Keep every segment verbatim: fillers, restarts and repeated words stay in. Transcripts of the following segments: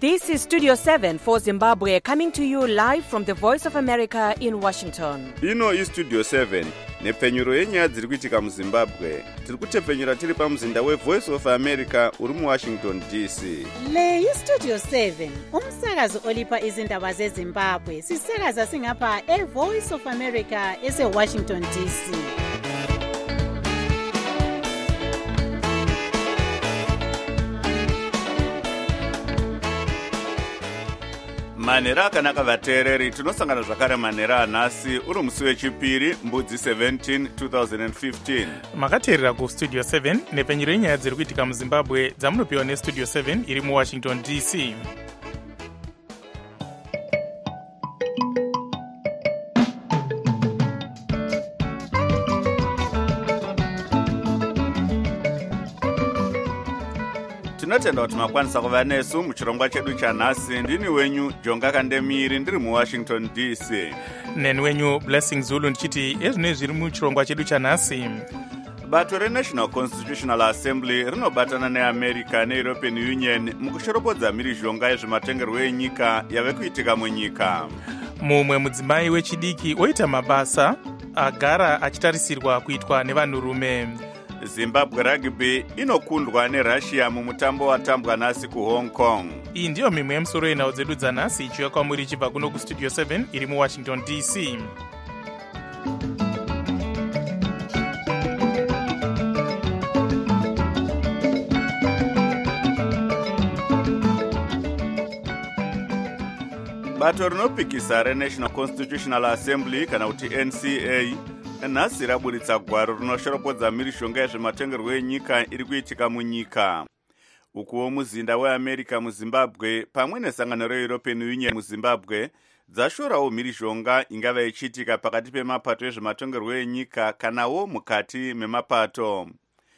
This is Studio seven for Zimbabwe, coming to you live from the Voice of America in Washington. Ino is Studio seven. Nepfenyuro yenyaya dziri kuitika muZimbabwe. Tiri kutepfenyura tiri pamuzinda weVoice of America uri muWashington D C. Le iStudio seven, umsakazo olipa izindaba zeZimbabwe. Sisakaza singapha eVoice of America eseWashington D C. Manhero akanaka vateereri, tinosangana zvakare manhero anhasi uri musi wechipiri mbudzi seventeen two thousand fifteen. Makateerera kuStudio seven nepfenyuro yenyaya dziri kuitika muZimbabwe dzamunopiwa neStudio seven iri muWashington D C. Tinotenda kuti makwanisa kuva nesu muchirongwa chedu chanhasi. Ndini wenyu Jonga Kandemiri ndiri muWashington D C. Neni wenyu Blessing Zulu ndichiti ezvino zviri muchirongwa chedu chanhasi. Bato reNational Constitutional Assembly rinobatana neAmerica neEuropean Union mukushoropodza mhirizhonga yezvematongerwo enyika yave kuitika munyika. Mumwe mudzimai wechidiki oita mabasa agara achitarisirwa kuitwa nevanhurume. Zimbabwe Rugby inokundwa neRussia mumutambo watambwa nhasi kuHong Kong. Iyi ndiyo mimwe yemusoro yenhau dzedu dzanhasi ichiuya kwamuri ichibva kuno kuStudio seven iri muWashington D C. Bato rinopikisa reNational Constitutional Assembly kana kuti N C A nhasi raburitsa gwaro rinoshoropodza mhirizhonga yezvematongerwo enyika iri kuitika munyika. Ukuwo muzinda weAmerica muZimbabwe pamwe nesangano reEuropean Union muZimbabwe dzashorawo mhirizhonga ingava ichiitika pakati pemapato ezvematongerwo enyika kanawo mukati memapato.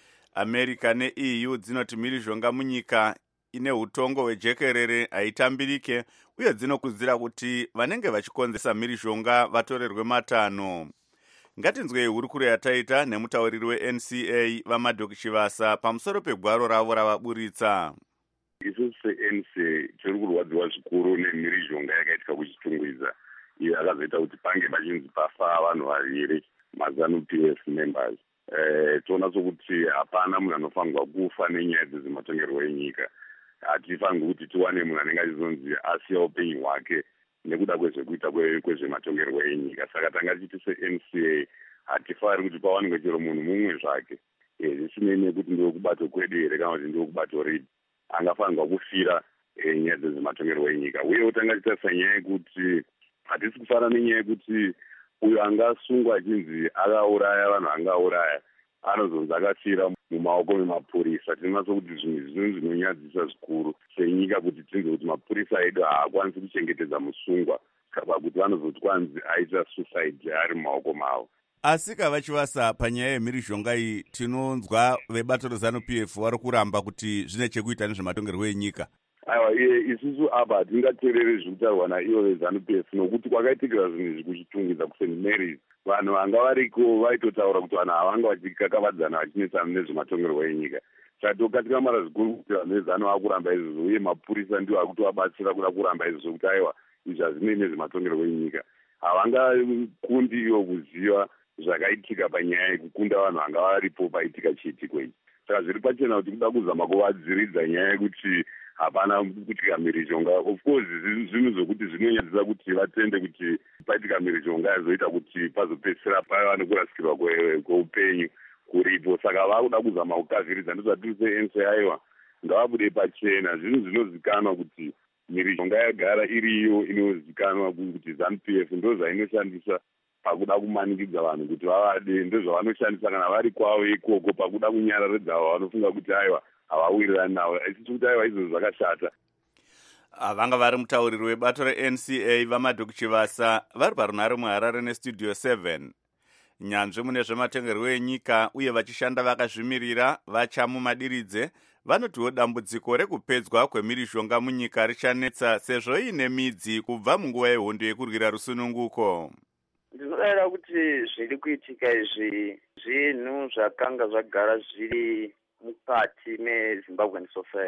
America neE U dzinoti mhirizhonga munyika ine utongo hwejekerere haitambirike uye dzinokurudzira kuti vanenge vachikonzesa mhirizhonga vatorerwe matanho. Ngatinzwei hurukuro yataita nemutauriri weN C A vaMadok Chivasa pamusoro pegwaro ravo ravaburitsa. Isusu seN C A tiri kurwadziwa zvikuru nemhirizhonga yakaitika kuchitungwiza iyo yakazoita kuti pange pachinzi pafa vanhu vaviri maZANU P F members. Eh, toona sokuti hapana munhu anofanirwa kufa nenyaya dzezvematongerwo enyika. Hatifanirwi kuti tiwane munhu anenge achizonzi asiya upenyu hwake nekuda kwezvekuita kwezvematongerwo enyika. Saka tanga tichiti seN C A hatifari kuti pawanikwe chero munhu mumwe zvake zvisinei nekuti ndokubato kwedu here kana kuti ndokubato ripi angafanirwa kufira nyaya dzezvematongerwo enyika. Uye tanga titarisa nyaya yekuti hatisi kufara nenyaya yekuti uyo angasungwa achinzi akauraya vanhu angauraya anozonzi akafira mumaoko memapurisa. Tinoona sokuti zvinhu zvino zvinonyadzisa zvikuru senyika kuti tinzwe kuti mapurisa edu haakwanisi kuchengetedza musungwa kuti vanozoti kwanzi aita suicide ari mumaoko mavo. Asi kava Chivasa, panyaya yemhirizhonga iyi tinonzwa vebato reZANU P F vari kuramba kuti zvine chekuita nezvematongerwo enyika. Aiwa, iye isusu apa hatingateereri zviri kutaurwa naivo veZANU P F nokuti kwakaitikira zvinhu izvi kuchitungidza kuSaint Mary's. Vanhu vanga variko vaitotaura kuti vanhu havanga vachikakavadzana vachinesana nezvematongerwo enyika. Saka tokatika zvikuru kuti vanhu veZANU vakuramba izvozvo uye mapurisa ndiwo akutovabatsira kuda kuramba izvozvo kuti aiwa izvi hazvinei nezvematongerwo enyika. Havangakundi ivo kuziva zvakaitika panyaya yekukunda vanhu vanga varipo paitika chiitiko ichi. Saka zviri pachena kuti kuda kuzama kuvadziridza nyaya yekuti hapana kuitika mhirizhonga. Of course zvinhu zvokuti zvinonyadzisa kuti vatende kuti paitika mhirizhonga yazoita kuti pazopedzisira paiva nekurasikirwa kweupenyu kuripo. Saka vakuda kuzama kukaviridza ndozvatiri seN C A aiwa ngavabude pachena. Zvinhu zvinozikanwa kuti mhirizhonga yagara iriyo inozikanwa kuti ZANU P F ndo zvainoshandisa pakuda kumanikidza vanhu kuti vavade, ndozvavanoshandisa kana vari kwavo ikoko pakuda kunyararedza avo vanofunga kuti aiwa havawirirani navo. Isisi kuti aiwa izvozvo zvakashata. Vanga vari mutauriri webato reN C A vaMadok Chivasa vari parunhare muHarare neStudio seven. Nyanzvi mune zvematongerwo enyika uye vachishanda vakazvimirira vachamumadiridze vanotiwo dambudziko rekupedzwa kwemhirizhonga munyika richanetsa sezvo ine midzi kubva munguva yehondo yekurwira rusununguko. Ndinoda kuti zviri kuitika izvi zvinhu zvakanga zvagara zviri mukati meZimbabwean society.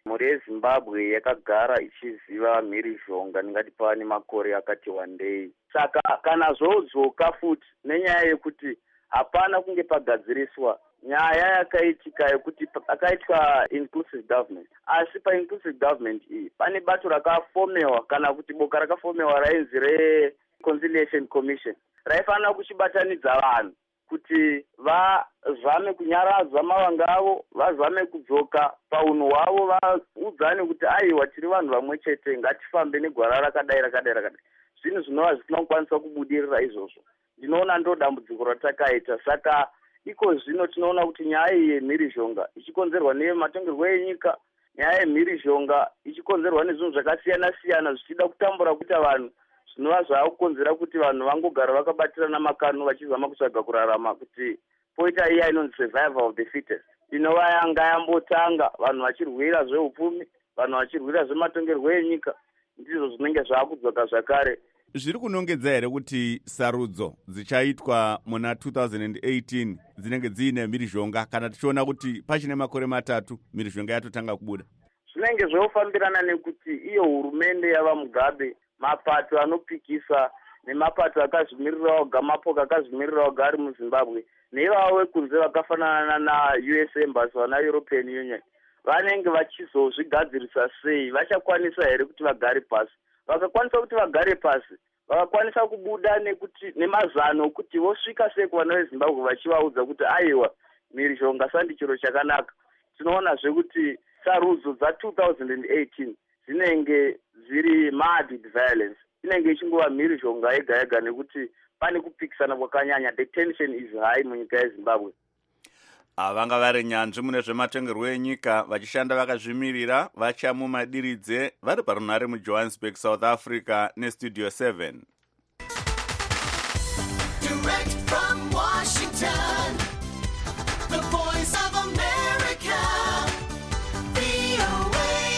mhuri yezimbabwe yakagara ichiziva mhirizhonga ndingati pava nemakore akati wandei. Saka kana zvodzoka futi nenyaya yekuti hapana kunge pagadziriswa nyaya yakaitika yekuti pakaitwa inclusive government, asi painclusive government iyi pane bato rakafomewa kana kuti boka rakafomewa rainzi reconciliation commission raifanira kuchibatanidza vanhu kuti vazame kunyaradza mavanga avo, vazame kudzoka paunhu hwavo, vaudzane kuti aiwa tiri vanhu vamwe chete, ngatifambe negwara rakadai rakadai rakadai. Zvinhu zvinova zvisina kukwanisa kubudirira izvozvo. Ndinoona ndo dambudziko ratakaita. Saka iko zvino tinoona kuti nyaya yemhirizhonga ichikonzerwa nematongerwo enyika, nyaya yemhirizhonga ichikonzerwa nezvinhu zvakasiyana siyana zvichida kutambura kuita vanhu, zvinova zvaakukonzera kuti vanhu vangogara vakabatirana makano vachizama kutsvaga kurarama, kuti poita iya inonzi survival of the fittest inova yanga yambotanga, vanhu vachirwira zveupfumi, vanhu vachirwira zvematongerwo enyika, ndizvo zvinenge zvaakudzoka zvakare. Zviri kunongedza here kuti sarudzo dzichaitwa muna two thousand eighteen dzinenge dziine mhirizhonga, kana tichiona kuti pachine makore matatu mhirizhonga yatotanga kubuda? Zvinenge zvofambirana nekuti iyo hurumende yava Mugabe, mapato anopikisa nemapato akazvimirira oga, mapoka akazvimirira oga ari muZimbabwe, neivavo vekunze vakafanana na-U S Embassy vana European Union, vanenge vachizozvigadzirisa sei, vachakwanisa here kuti vagare pasi? Vakakwanisa kuti vagare pasi, vakakwanisa kubuda nekuti nemazano kuti vosvika sei kuvana veZimbabwe vachivaudza kuti aiwa mhirizhonga sandi chiro chakanaka. Tinoona zvekuti sarudzo dza two thousand eighteen dzinenge dziri marked violence, inenge ichingova mhirizhonga yega yega nekuti pane kupikisana kwakanyanya. The tension is high munyika yeZimbabwe. Vanga vari nyanzvi mune zvematongerwo enyika vachishanda vakazvimirira vachamumadiridze vari parunhare muJohannesburg, South Africa nestudio seven. Direct from Washington, the voice of America, V O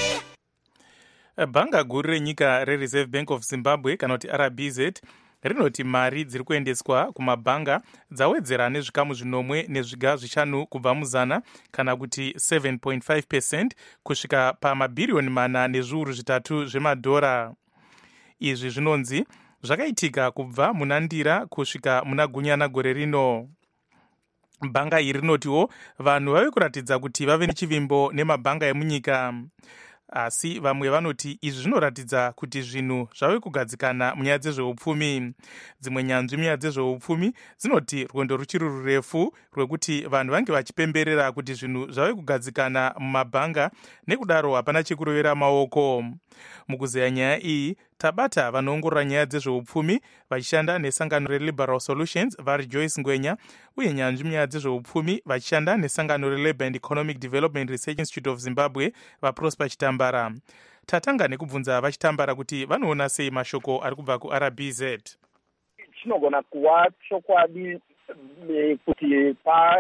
A. Bhanga guru renyika reReserve Bank of Zimbabwe kana kuti R B Z rinoti mari dziri kuendeswa kumabhanga dzawedzera nezvikamu zvinomwe nezviga zvishanu kubva muzana, kana kuti seven point five percent kusvika pamabhiriyoni mana nezviuru zvitatu zvemadhora. Izvi zvinonzi zvakaitika kubva muna Ndira kusvika muna Gunyana gore rino. Bhanga iri rinotiwo vanhu vave kuratidza kuti vave nechivimbo nemabhanga emunyika, asi vamwe vanoti izvi zvinoratidza kuti zvinhu zvave kugadzikana munyaya dzezveupfumi. Dzimwe nyanzvi munyaya dzezveupfumi dzinoti rwendo ruchiri rurefu rwekuti vanhu vange vachipemberera kuti zvinhu zvave kugadzikana mumabhanga, nekudaro hapana chekurovera maoko. Mukuzeya nyaya iyi tabata vanoongorora nyaya dzezveupfumi vachishanda nesangano reLiberal Solutions vari Joyce Ngwenya, uye nyanzvi munyaya dzezveupfumi vachishanda nesangano reLabour and Economic Development Research Institute of Zimbabwe vaProsper Chitambara. Tatanga nekubvunza vachitambara kuti vanoona sei mashoko ari kubva kuR B Z. Chinogona kuva chokwadi kuti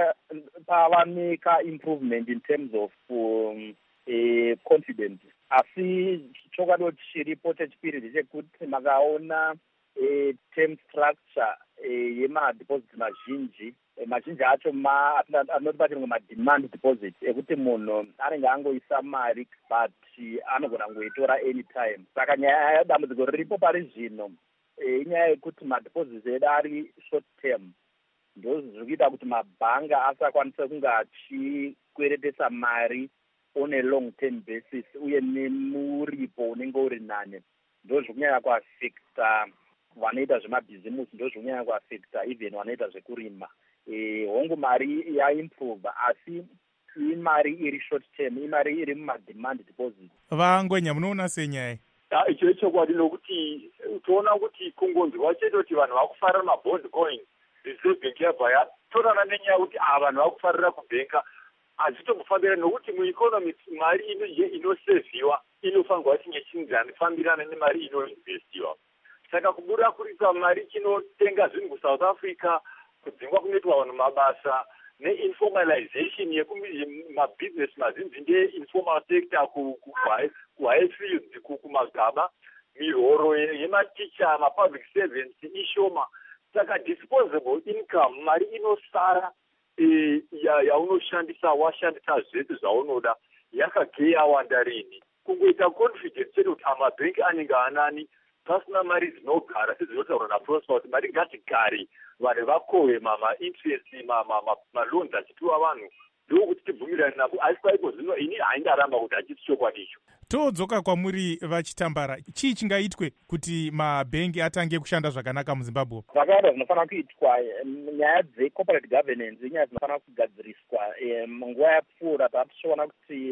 pavameka improvement in terms of um, uh, confidence, asi chokwadi chiripo chechipiri ndechekuti makaona uh, term structure uh, yemadeposits mazhinji, mazhinji acho anoti pachinonge mademand deposit ekuti munhu anenge angoisa mari but anogona kungoitora anytime. Saka nyaya yadambudziko riripo pari zvino inyaya yekuti madeposits edu ari short term, ndo zviri kuita kuti mabhanga asakwanisa kunge achikweretesa mari on a long term basis uye nemuripo unenge uri nane. Ndo zviri kunyanya kuafekta vanoita zvemabhizimusi, ndo zviri kunyanya kuafekta even vanoita zvekurima. E, hongu mari yaimprove asi imari iri short term, imari iri mumademand deposit. Vangwenya munoona senyaya icho chokwadi nokuti toona kuti kungonzwa chete kuti vanhu vakufarira mabond coin, Reserve Bank yabva yatorana nenyaya yekuti ava vanhu vakufarira kubhenka. Hazvitombofambira nokuti mueconomy mari inoseviwa inofanirwa kuti ngechingafambirana nemari inoinvestiwa. Saka kubuda kurisa mari chinotenga zvinhu kuSouth Africa, kudzingwa kunoitwa vanhu mabasa, neinformalization yekumabusiness mazinji ndeinformal sector kuhigh fields, kumagaba, mihoro yematicha, mapublic servants ishoma. Saka disposable income, mari inosara yaunoshandisa washandisa zvese zvaunoda, yakageya wanda rini kungoita confidence chete kuti amabhengi anenge anani pasina mari dzinogara sedzinotaura naprosper kuti mari ngatigare vanhu vakohwe mainterest maloans achipiwa vanhu ndokuti tibvumirane navo asi paipo zvino ini haindaramba kuti hachisi chokwadi icho. Todzoka kwamuri vachitambara, chii chingaitwe kuti mabhengi atange kushanda zvakanaka muZimbabwe? Zvakawanda zvinofanira kuitwa. Nyaya dzecorporate governance inyaya dzinofanira kugadziriswa. Munguva yapfuura tatishoona kuti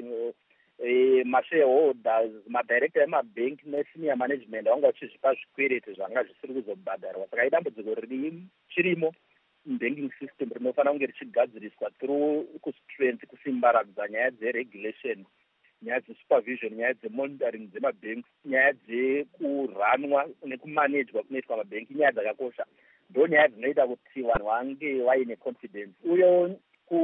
mashareholders, madirector emabhengi nesenior management vanga vachizvipa zvikwereti zvanga zvisiri kuzobhadharwa. Saka idambudziko riri chirimo banking system rinofanira kunge richigadziriswa through kustrength kusimbaradza nyaya dzeregulation, nyaya dzesupervision, nyaya dzemonitoring dzemabhengi, nyaya dzekuranwa nekumanejwa kunoitwa mabhengi, nyaya dzakakosha. Ndo nyaya dzinoita kuti vanhu vange vaine confidence. Uye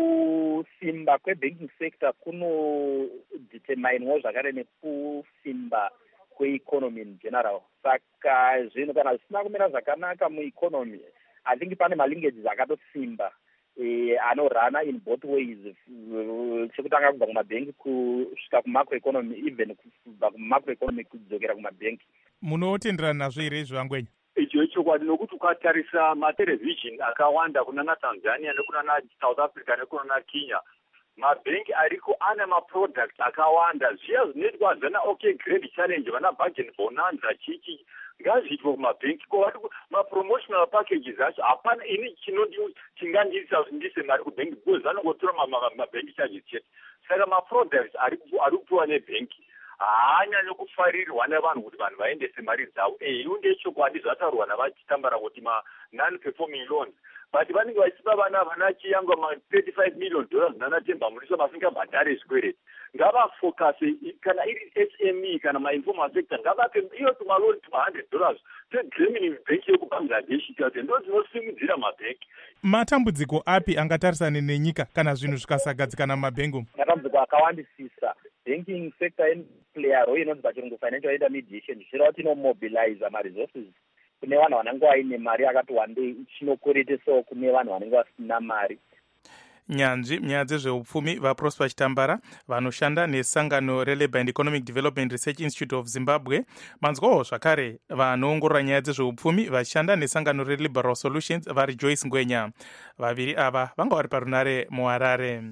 kusimba kwebanking sector kunodeterminewo zvakare nekusimba kweeconomy in general. Saka zvinhu kana zvisina kumira zvakanaka mueconomy, I think pane malinkages akatosimba eh, anorana in both ways, chekutanga kubva kumabhengi kusvika kumacroeconomy, even kubva kumacroeconomy kudzokera kumabhengi. Munotenderana nazvo here zvivangwenya? Icho chokwadi nokuti ukatarisa matelevision akawanda kunana Tanzania nekunana South Africa nekunana Kenya, mabhengi ariko ane maproducts akawanda. Zviya zvinoitwa zana okay grade challenge, vana budget bonanza chichi ngazviitwa kumabhengi ko mapromotional packages acho hapana ini chingandiisa ndise mari kubhengi because vanongotora mabhengi charges chete. Saka maproducts ari kupiwa nebhengi haanyanyo kufarirwa nevanhu kuti vanhu vaendese mari dzavo. Iyo ndechokwadi zvataurwa navachitambara kuti ma-non-performing loans, but vanenge vachipa vana vana chiyangwa ma-thirty-five million dollars nanatemba muliso vasingabhadhare zvikwereti. Ngavafokase kana iri S M E kana ma-informal sector ngavape iyo tumaloni tuma-hundred dollars tegramini bhenki yekubangladesh kuti ndo dzinosimudzira mabhenki. Matambudziko api angatarisane nenyika kana zvinhu zvikasagadzikana mumabhengi? Matambudziko akawandisisa. Banking sector player role inonzi pachirungu financial intermediation zvichira kuti inomobilize ma-resources kune vanhu vanenge vaine mari akati wandei ichinokoretesawo kune vanhu vanenge vasina mari. Nyanzvi munyaya dzezveupfumi vaProsper Chitambara vanoshanda nesangano reLabour and Economic Development Research Institute of Zimbabwe, manzwawo zvakare vanoongorora nyaya dzezveupfumi vachishanda nesangano reLiberal Solutions vari Joyce Ngwenya. Vaviri ava vanga vari parunare muHarare.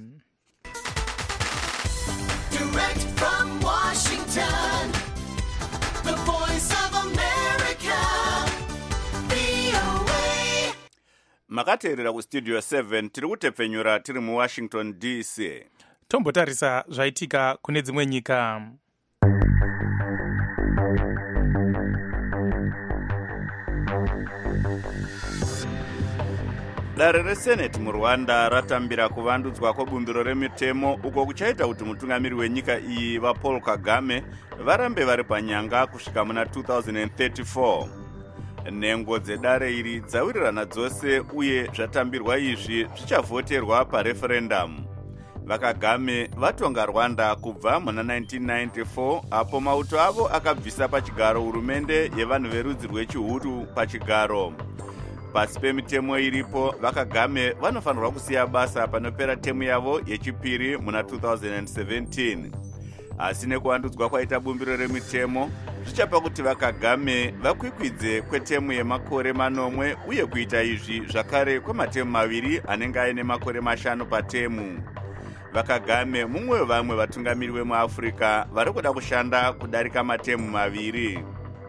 Direct from Washington, the voice of America, V O A. Makateerera kustudio seven tiri kutepfenyura tiri muWashington D C. Tombotarisa zvaitika kune dzimwe nyika. Dare reseneti muRwanda ratambira kuvandudzwa kwebumbiro remitemo uko kuchaita kuti mutungamiri wenyika iyi vaPaul Kagame varambe vari panyanga kusvika muna two thousand thirty-four. Nhengo dzedare iri dzawirirana dzose uye zvatambirwa izvi zvichavhoterwa pareferendamu. VaKagame vatonga Rwanda kubva muna nineteen ninety-four apo mauto avo akabvisa pachigaro hurumende yevanhu verudzi rwechiHutu pachigaro. Pasi pemitemo iripo, VaKagame vanofanirwa kusiya basa panopera temu yavo yechipiri muna two thousand seventeen. Asi nekuvandudzwa kwaita bumbiro remitemo, zvichapa kuti VaKagame vakwikwidze kwetemu yemakore manomwe uye kuita izvi zvakare kwematemu maviri anenge aine makore mashanu patemu. VaKagame mumwe wevamwe vatungamiri vemuAfrica vari kuda kushanda kudarika matemu maviri.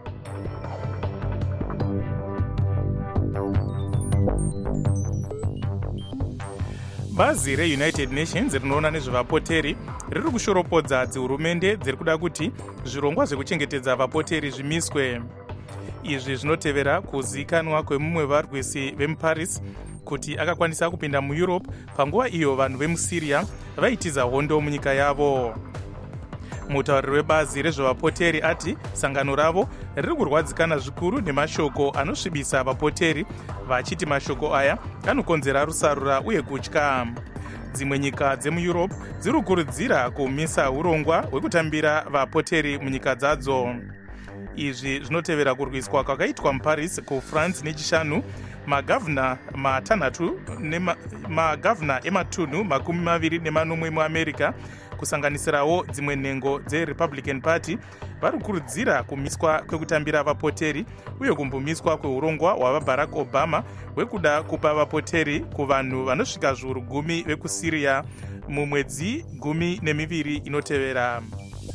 Bazi reUnited Nations rinoona nezvevapoteri riri kushoropodza dzihurumende dziri kuda kuti zvirongwa zvekuchengetedza vapoteri zvimiswe. Izvi zvinotevera kuzikanwa kwemumwe varwisi vemuParis kuti akakwanisa kupinda muEurope panguva iyo vanhu vemuSyria vaitiza hondo munyika yavo. Mutauriri webazi rezvevapoteri ati sangano ravo riri kurwadzikana zvikuru nemashoko anosvibisa vapoteri, vachiti mashoko aya anokonzera rusarura uye kutya. Dzimwe nyika dzemuEurope dziri kukurudzira kumisa urongwa hwekutambira vapoteri munyika dzadzo. Izvi zvinotevera kurwiswa kwakaitwa muParis kuFrance nechishanu magavhuna matanhatu magavhuna ematunhu makumi maviri nemanomwe muAmerica kusanganisirawo dzimwe nhengo dzerepublican party vari kukurudzira kumiswa kwekutambira vapoteri uye kumbomiswa kweurongwa hwavabarack obama hwekuda kupa vapoteri kuvanhu vanosvika zviuru gumi vekusyria mumwedzi gumi nemiviri inotevera.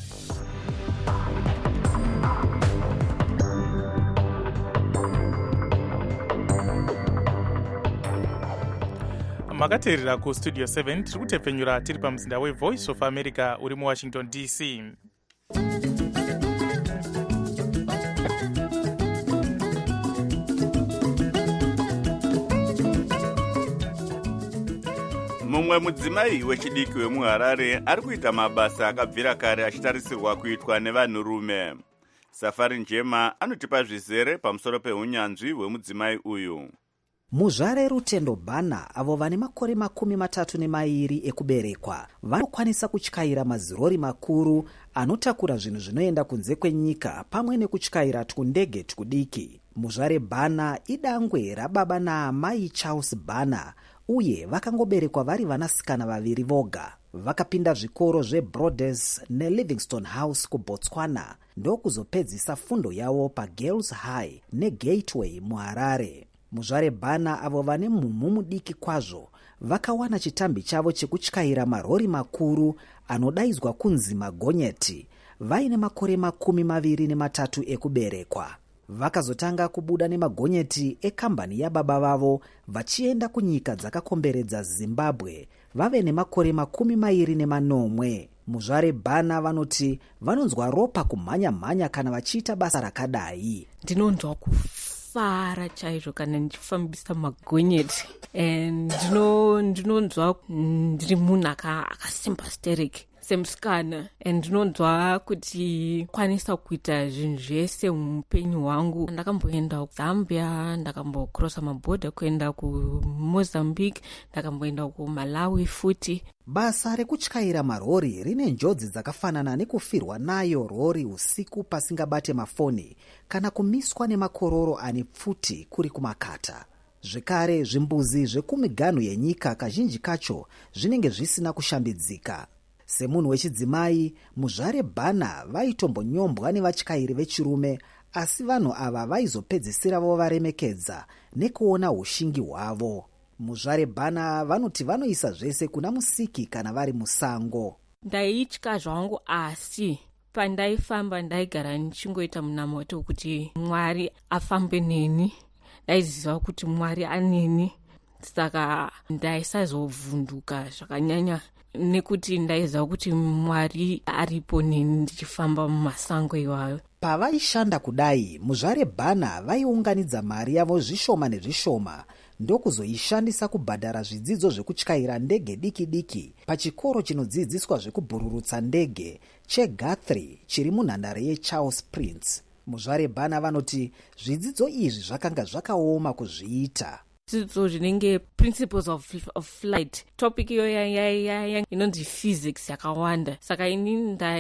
makateerera kustudio seven tiri kutepfenyura tiri pamuzinda wevoice of america uri muwashington D C. mumwe mudzimai wechidiki wemuharare ari kuita mabasa akabvira kare achitarisirwa kuitwa nevanhurume. Safari Njema anotipa zvizere pamusoro peunyanzvi hwemudzimai uyu. muzvare Rutendo Bana avo vane makore makumi matatu nemairi ekuberekwa vanokwanisa kutyaira mazirori makuru anotakura zvinhu zvinoenda kunze kwenyika pamwe nekutyaira twundege twudiki. muzvare Bana idangwe rababa naamai Charles Bana uye vakangoberekwa vari vanasikana vaviri voga. Vakapinda zvikoro zveBroaders neLivingstone House kuBotswana ndokuzopedzisa fundo yavo paGirls High neGateway muHarare. muzvare Bana avo vane mumhu mudiki kwazvo vakawana chitambi chavo chekutyaira marori makuru anodaidzwa kunzi magonyeti vaine makore makumi maviri nematatu ekuberekwa. Vakazotanga kubuda nemagonyeti ekambani yababa vavo vachienda kunyika dzakakomberedza Zimbabwe vave nemakore makumi mairi nemanomwe. muzvare Bana vanoti vanonzwa ropa kumhanya-mhanya kana vachiita basa rakadai. ndinonzwa kufara chaizvo kana ndichifambisa magonyeti and ndinonzwa ndiri munhu akasympathetic semusikana and ndinonzwa kuti kwanisa kuita zvinhu zvese muupenyu hwangu. ndakamboenda kuZambia, ndakambokrosa mabhodha kuenda kuMozambique, ndakamboenda kuMalawi futi. Basa rekutyaira marori rine njodzi dzakafanana nekufirwa nayo rori usiku pasingabate mafoni kana kumiswa nemakororo ane pfuti kuri kumakata. Zvekare zvimbuzi zvekumiganhu yenyika kazhinji kacho zvinenge zvisina kushambidzika. Semunhu wechidzimai, muzvare Bana vaitombonyombwa nevatyairi vechirume, asi vanhu ava vaizopedzisira vovaremekedza nekuona ushingi hwavo. muzvare Bana vanoti vanoisa zvese kuna musiki kana vari musango. ndaitya zvangu asi pandaifamba ndaigara nichingoita munamoto kuti Mwari afambe neni. ndaiziva kuti Mwari aneni, saka ndaisazovhunduka zvakanyanya nekuti ndaiziva kuti Mwari aripo neni ndichifamba mumasango iwayo. Pavaishanda kudai, muzvare Bana vaiunganidza mari yavo zvishoma nezvishoma ndokuzoishandisa kubhadhara zvidzidzo zvekutyaira ndege diki diki pachikoro chinodzidziswa zvekubhururutsa ndege cheGuthrie chiri munhandare yeCharles Prince. muzvare Bana vanoti zvidzidzo izvi zvakanga zvakaoma kuzviita. zvidzidzo zvinenge principles of, of flight, topic iyo yaya inonzi physics yakawanda. Saka ini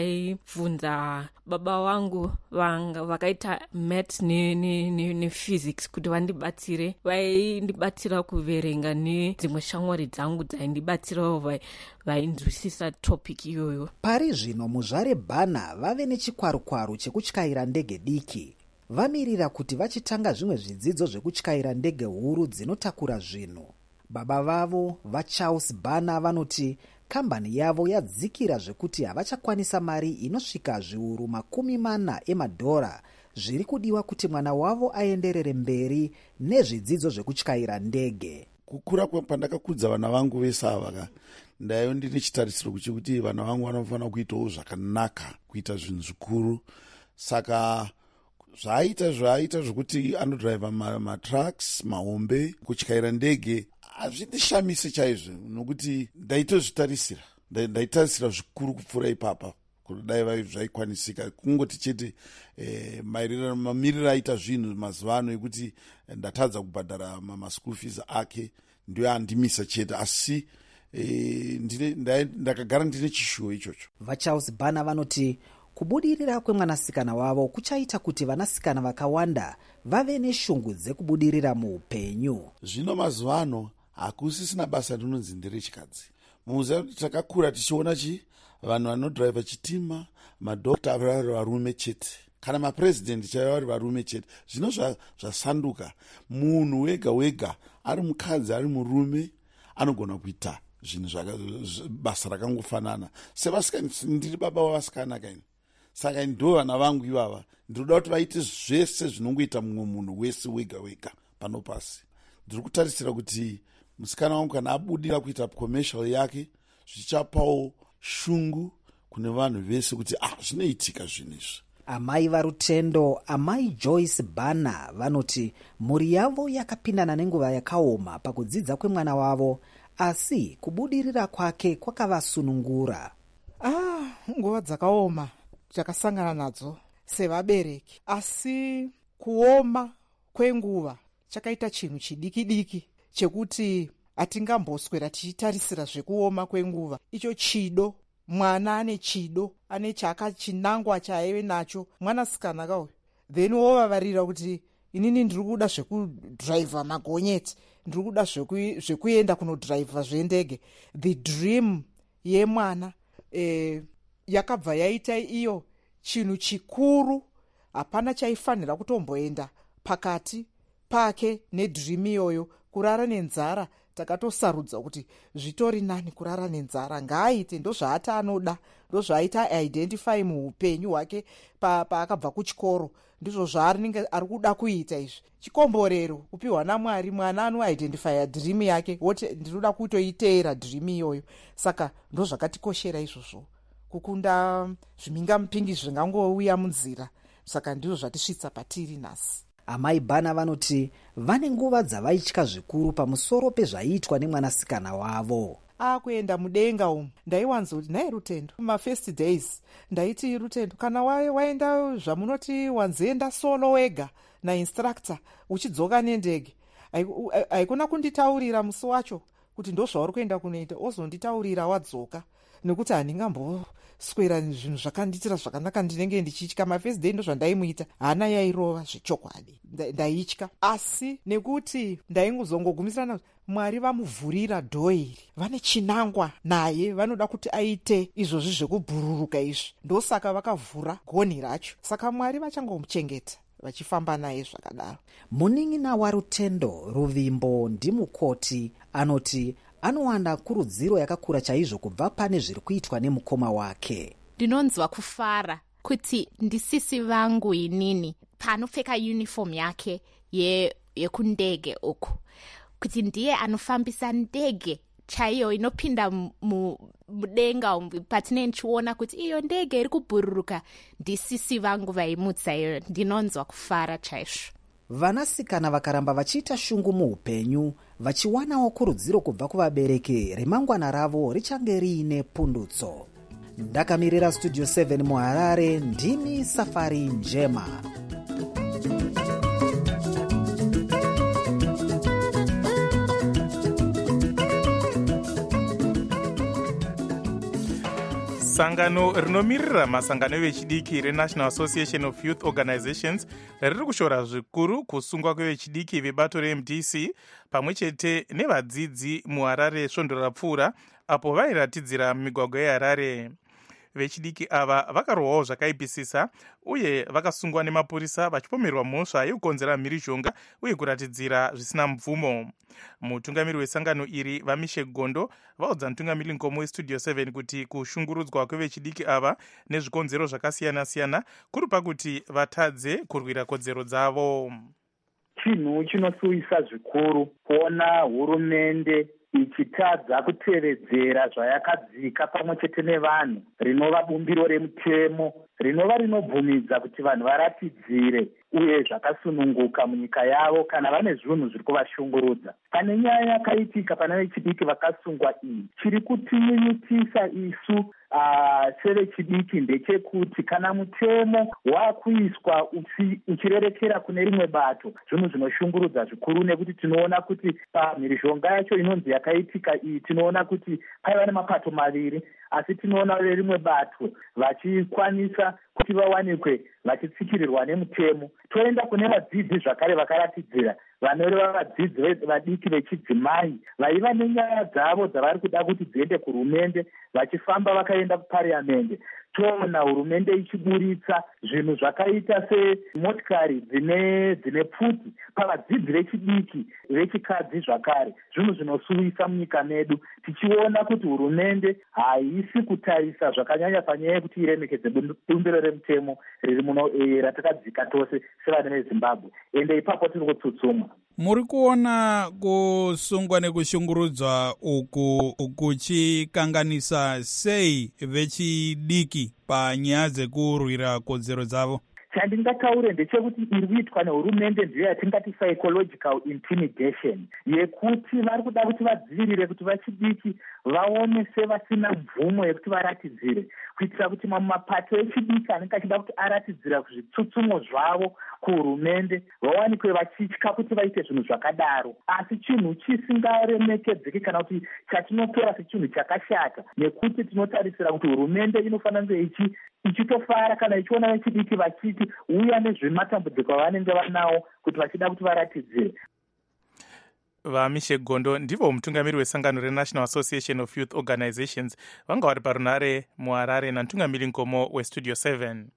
ndaibvunza baba vangu vanga vakaita maths ne, ne, ne, ne physics kuti vandibatsire. Vaindibatsira kuverenga nedzimwe shamwari dzangu dzaindibatsirawo vainzwisisa topic iyoyo. Pari zvino muzvare Bana vave nechikwarukwaru chekutyaira ndege diki. Vamirira kuti vachitanga zvimwe zvidzidzo zvekutyaira ndege huru dzinotakura zvinhu. Baba vavo vaCharles Bana vanoti kambani yavo yadzikira zvekuti havachakwanisa mari inosvika zviuru makumi mana emadhora zviri kudiwa kuti mwana wavo aenderere mberi nezvidzidzo zvekutyaira ndege. Kukura pandakakudza vana vangu vese ava ndayo ndine chitarisiro chekuti vana vangu vanofanira kuitawo zvakanaka, kuita zvinhu zvikuru. Saka zvaita zvaita zvokuti anodhiraivha matrucks mahombe kutyaira ndege hazvindishamise chaizvo, nokuti ndaitozvitarisira ndaitarisira zvikuru kupfuura ipapa kuti dai zvaikwanisika. Kungoti chete eh, mamiriro aita zvinhu mazuva ano ekuti ndatadza kubhadhara maschool fees ake ndio andimisa chete, asi eh, ndakagara ndine chishuwo ichocho. VaCharles Bana vanoti kubudirira kwemwanasikana wavo kuchaita kuti vanasikana vakawanda vave neshungu dzekubudirira muupenyu. Zvino mazuva ano hakusisina basa rinonzi nderechikadzi. Muziva kuti takakura tichiona chi vanhu vanodhiraivha chitima madhokta vari varume chete, kana mapurezidendi chaiva vari varume chete. Zvino zvasanduka, munhu wega wega ari mukadzi ari murume anogona kuita zvinhu basa rakangofanana. Sevasikana, ndiri baba wavasikana kaini, saka ndo vana vangu ivava ndinoda kuti vaite zvese zvinongoita mumwe munhu wese wega wega pano pasi. Ndiri kutarisira kuti musikana wangu kana abudira kuita commercial yake zvichapawo shungu kune vanhu vese kuti ah, zvinoitika zvinhu izvi. Amai varutendo, amai Joyce Bana vanoti mhuri yavo yakapindana nenguva yakaoma pakudzidza kwemwana wavo, asi kubudirira kwake kwakavasunungura. Ah, nguva dzakaoma takasangana nadzo sevabereki, asi kuoma kwenguva chakaita chinhu chidiki diki chekuti atingamboswera tichitarisira zvekuoma kwenguva. Icho chido, mwana ane chido, ane chakachinangwa chaive nacho, mwanasikana kauyu, then wovavarira kuti inini ndiri kuda zvekudhiraivha magonyeti, ndiri kuda zvekuenda kunodhiraivha zvendege. The dream yemwana eh, yakabva yaita iyo chinhu chikuru. Hapana chaifanira kutomboenda pakati pake nedream iyoyo. Kurara nenzara takatosarudza kuti zvitori nani kurara nenzara, ngaaite ndozvaata anoda, ndozvaaita identify muupenyu hwake paakabva pa kuchikoro, ndizvo zvaarinenge ari kuda kuita izvi. Chikomborero kupiwa naMwari, mwana anoidentifya dream yake, woti ndinoda kutoiteera dream iyoyo. Saka ndozvakatikoshera izvozvo, kukunda zvimingamupingi zvingangouya munzira. Saka ndizvo zvatisvitsa patiri nhasi. Amai Bana vanoti vane nguva dzavaitya zvikuru pamusoro pezvaiitwa nemwanasikana wavo. Akuenda mudenga umu, ndaiwanzoti nai Rutendo, ma first days ndaiti Rutendo, kana waenda zvamunoti wanzenda solo wega na instructor uchidzoka nendege, haikuna kunditaurira musi wacho kuti ndozvauri kuenda kunoita, ozonditaurira wadzoka, nekuti handingamboswera zvinhu zvakandiitira zvakanaka ndinenge ndichitya. Ma first day ndozvandaimuita, hana yairova zvechokwadi, ndaitya. Asi nekuti ndaingozongogumisirana Mwari vamuvhurira dhoo iri, vane chinangwa naye, vanoda kuti aite izvozvi zvekubhururuka izvi, ndosaka vakavhura gonhi racho. Saka Mwari vachangomuchengeta vachifamba naye zvakadaro. Munin'ina waRutendo, Ruvimbo ndimukoti, anoti anowana kurudziro yakakura chaizvo kubva pane zviri kuitwa nemukoma wake. Ndinonzwa kufara kuti ndisisi vangu inini panopfeka uniform yake ye yekundege uku, kuti ndiye anofambisa ndege chaiyo inopinda mudenga patine nchiona kuti iyo ndege iri kubhururuka, ndisisi vangu vaimutsa iyo. Ndinonzwa kufara chaizvo. Vanasikana vakaramba vachiita shungu muupenyu, vachiwanawo kurudziro kubva kuvabereki, remangwana ravo richange riine pundutso. Ndakamirira Studio seven muHarare, ndini Safari Njema. Sangano rinomirira masangano evechidiki reNational Association of Youth Organizations riri kushora zvikuru kusungwa kwevechidiki vebato reM D C pamwe chete nevadzidzi muHarare svondo rapfuura apo vairatidzira migwagwa yeHarare. Vechidiki ava vakarohwawo zvakaipisisa uye vakasungwa nemapurisa vachipomerwa mhosva yekukonzera mhirizhonga uye kuratidzira zvisina mubvumo. Mutungamiri wesangano iri Vamishe Gondo vaudza mutungamiri nkomo weStudio seven kuti kushungurudzwa kwevechidiki ava nezvikonzero zvakasiyana siyana kuri pakuti vatadze kurwira kodzero dzavo. Chinhu chinosuvisa zvikuru kuona hurumende ichitadza kutevedzera zvayakadzika pamwe chete nevanhu, rinova bumbiro remutemo, rinova rinobvumidza kuti vanhu varatidzire uye zvakasununguka munyika yavo kana vane zvinhu zviri kuvashungurudza. Pane nyaya yakaitika pana vechidiki vakasungwa iyi, chiri kutinyunyutisa isu uh, sevechidiki ndechekuti kana mutemo wakuiswa uchirerekera kune rimwe bato, zvinhu zvinoshungurudza zvikuru, nekuti tinoona kuti pamhirizhonga yacho inonzi yakaitika iyi, tinoona kuti paiva nemapato maviri, asi tinoona verimwe bato vachikwanisa kuti vawanikwe vachitsikirirwa nemutemo. Toenda kune vadzidzi zvakare vakaratidzira vanoreva vadzidzi vadiki vechidzimai vaiva nenyaya dzavo dzavari kuda kuti dziende kuhurumende vachifamba vakaenda kupariamende. Toona hurumende ichiburitsa zvinhu zvakaita semotikari dzine dzine pfuti pavadzidzi vechidiki vechikadzi zvakare, zvinhu zvinosuwisa munyika medu, tichiona kuti hurumende haisi kutarisa zvakanyanya panyaya yekuti iremekedze bumbiro remutemo riri muno ratakadzika tose sevana vezimbabwe, ende ipapo tiri kutsutsumwa. Muri kuona kusungwa nekushungurudzwa uku kuchikanganisa sei vechidiki panyaya dzekurwira kodzero dzavo? Chandingataure ndechekuti iri kuitwa nehurumende ndiyo yatingati psychological intimidation, yekuti vari kuda kuti vadzivirire kuti vachidiki vaone sevasina mvumo yekuti varatidzire, kuitira kuti mamwe mapato echidiki anenge achida kuti aratidzira kuzvitsutsumo zvavo kuhurumende vawanikwe vachitya kuti vaite zvinhu zvakadaro, asi chinhu chisingaremekedzeki kana kuti chatinotora sechinhu chakashata, nekuti tinotarisira kuti hurumende inofanira kunge ichi ichitofara kana ichiona vechidiki vachiti uya nezvematambudziko avanenge vanawo kuti vachida kuti varatidzire. Vamishe Gondo ndivo mutungamiri wesangano reNational Association of Youth Organizations vanga vari parunare muHarare namutungamiri Ngomo weStudio seven.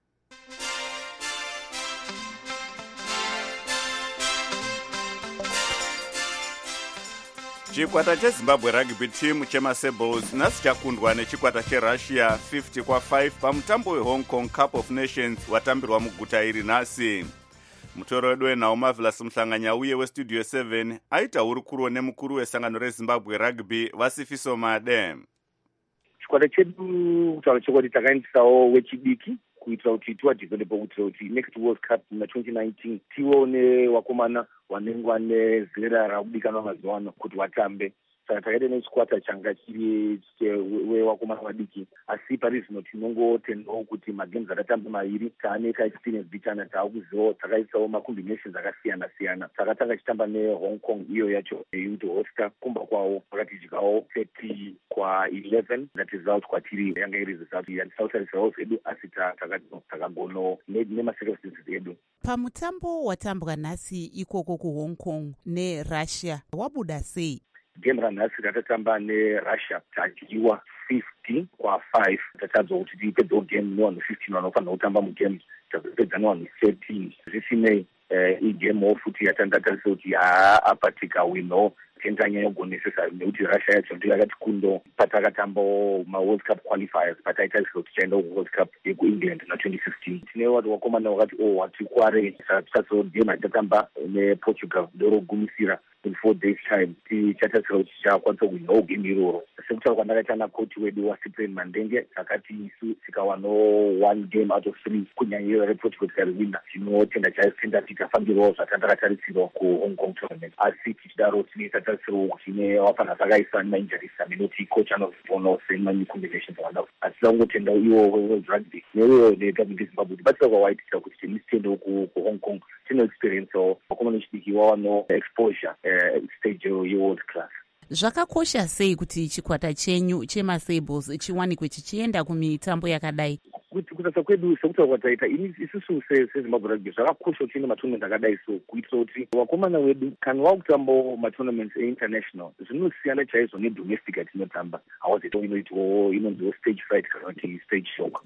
chikwata chezimbabwe rugby team chemasables nhasi chakundwa nechikwata cherussia fifty kwa five pamutambo weHong Kong Cup of Nations watambirwa muguta iri nhasi. Mutoro wedu wenhau Marvelous Muhlanganyauye weStudio seven aita hurukuro nemukuru wesangano reZimbabwe rugby Vasifiso Made. Chikwata chedu kutaura chokwadi takaendisawo wechidiki kuitira kuti tiwadhivhelopa kuitira kuti next World Cup na twenty nineteen tione wakomana wanenge wane zera rakudikanwa mazuva ano kuti watambe. Saka takaita nechikwata changa chiri wewakomana vadiki, asi pari zvino tinongotendawo kuti magames akatamba mairi taane kaexperience bitana taakuzivawo takaisawo macombinations akasiyana siyana. Takatanga chitamba neHong Kong iyo yacho youth hosta, kumba kwawo pakatidyawo thirty kwa eleven, zatiziva kuti kwatiri yanga iri result yatisautarisirawo zvedu, asi takagonawo nemacircumstances edu. Pamutambo watambwa nhasi ikoko kuHong Kong neRussia wabuda sei? Game ranhasi ratatamba neRussia tadyiwa fifty kwa five. Tatadzwa kuti tipedzewo game nevanhu fifteen vanofanira kutamba mugame, tazopedza nevanhu thirteen. Zvisinei igame futi yatandatarisa kuti haa apa tikawinawo tendanyanya kugonesesa nekuti Russia yacho ndiyo yakati kundo patakatambawo maWorld Cup qualifiers pataitarisira kuti tichaenda kuWorld Cup yekuEngland na twenty fifteen. Tine wati wakomana wakati o watikwarei, saka tichatsoo game yatatamba nePortugal ndorogumisira in four days time tichatarisira kuti tichakwanisa kuhinawo game iroro. Sekutaura kwandakaita nakoti wedu waCyprian Mandenge takati isu tikawanawo one game out of three kunyanya iyo rePortugal tikariwina, tinotenda chaitenda tikafambirawo zvatandakaritarisirwa kuHong Kong tournament. Asi tichidaro tine tarisirawo kuti newafanira takaisa nemainjuries aminoti coach anozvionawo semacombinations akadaro. Asi tangotenda iwo World Rugby neiwo negovernment yeZimbabwe tibatsira kwawaitisira kuti tinisi tiendewo kuHong Kong tino experiencewo wakomana vechidiki wawano exposure stage yeworld class. Zvakakosha sei kuti chikwata chenyu chemasables chiwanikwe chichienda kumitambo yakadai? Kuti kutasa kwedu sekutaura kwataita isusu seZimbabwe rugby zvakakosha kuti tiende matournament akadai, so kuitira kuti wakomana wedu kana wakutambawo matournaments einternational zvinosiyana chaizvo nedomestic yatinotamba. Hawazito inoitwawo inonziwo stage fright kana kuti stage shock.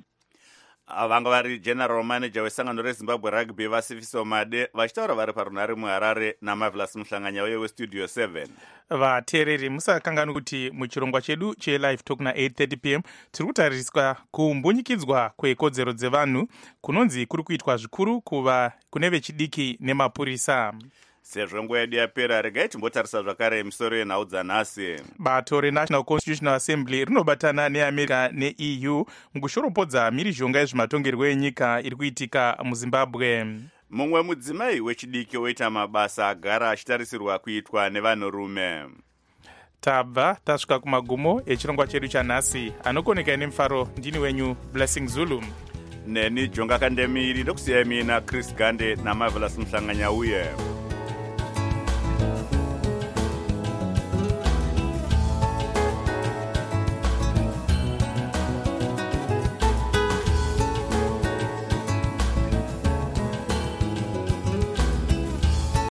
Vanga vari general manager wesangano reZimbabwe rugby Vasifiso Made vachitaura vari parunare muHarare naMarvelous Muhlanganyauye weStudio seven. Vateereri musakangani kuti muchirongwa chedu chelive talk na eight thirty p m tiri kutariswa kumbunyikidzwa kwekodzero dzevanhu kunonzi kuri kuitwa zvikuru kuva kune vechidiki nemapurisa. Sezvo nguva yedu yapera, regai timbotarisa zvakare misoro yenhau dzanhasi. Bato reNational Constitutional Assembly rinobatana neAmerica neE U mukushoropodza mhirizhonga yezvematongerwo enyika iri kuitika muZimbabwe. Mumwe mudzimai wechidiki woita mabasa agara achitarisirwa kuitwa nevanhurume. Tabva tasvika kumagumo echirongwa chedu chanhasi. Anokoneka nemufaro ndini wenyu Blessing Zulu. Neni Jonga Kandemiri ndokusiyai mina Chris Gande naMarvelous Muhlanganyauye.